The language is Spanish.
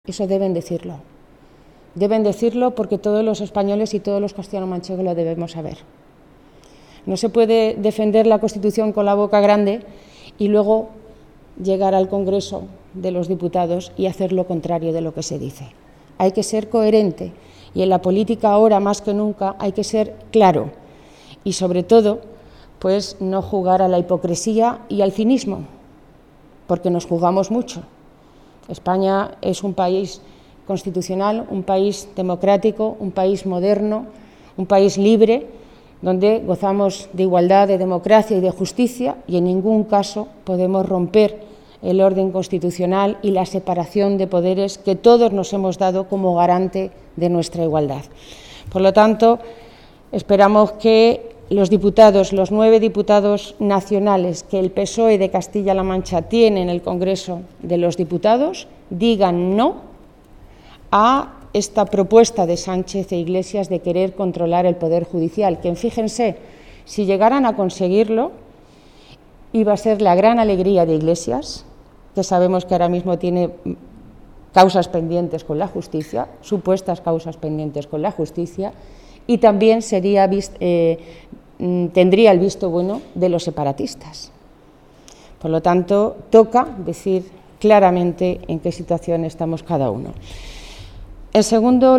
Eso deben decirlo. Deben decirlo porque todos los españoles y todos los castellano-manchegos lo debemos saber. No se puede defender la Constitución con la boca grande y luego llegar al Congreso de los Diputados y hacer lo contrario de lo que se dice. Hay que ser coherente y en la política ahora más que nunca hay que ser claro y sobre todo pues no jugar a la hipocresía y al cinismo, porque nos jugamos mucho. España es un país constitucional, un país democrático, un país moderno, un país libre, donde gozamos de igualdad, de democracia y de justicia, y en ningún caso podemos romper el orden constitucional y la separación de poderes que todos nos hemos dado como garante de nuestra igualdad. Por lo tanto, esperamos que los diputados, los 9 diputados nacionales que el PSOE de Castilla-La Mancha tiene en el Congreso de los Diputados, digan no a esta propuesta de Sánchez e Iglesias de querer controlar el Poder Judicial, que fíjense, si llegaran a conseguirlo, iba a ser la gran alegría de Iglesias, que sabemos que ahora mismo tiene causas pendientes con la justicia, supuestas causas pendientes con la justicia, y también tendría el visto bueno de los separatistas. Por lo tanto, toca decir claramente en qué situación estamos cada uno. En segundo